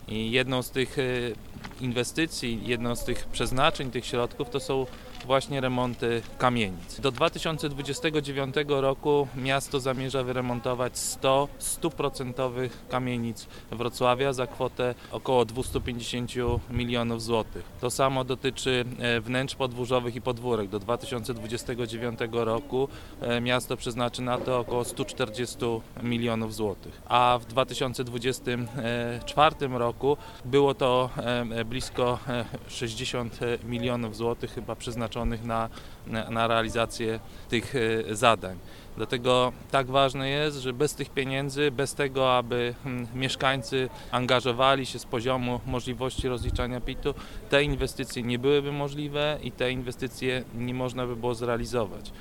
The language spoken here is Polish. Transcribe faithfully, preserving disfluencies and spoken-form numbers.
I jedną z tych inwestycji, jedną z tych przeznaczeń tych środków to są właśnie remonty kamienic. Do dwa tysiące dwudziestego dziewiątego roku miasto zamierza wyremontować sto stuprocentowych kamienic Wrocławia za kwotę około dwieście pięćdziesiąt milionów złotych. To samo dotyczy wnętrz podwórzowych i podwórek. Do dwa tysiące dwudziestego dziewiątego roku miasto przeznaczy na to około sto czterdzieści milionów złotych. A w dwa tysiące dwudziestym czwartym roku było to blisko sześćdziesiąt milionów złotych chyba przeznaczonych Na, na realizację tych zadań. Dlatego tak ważne jest, że bez tych pieniędzy, bez tego, aby mieszkańcy angażowali się z poziomu możliwości rozliczania P I T-u, te inwestycje nie byłyby możliwe i te inwestycje nie można by było zrealizować.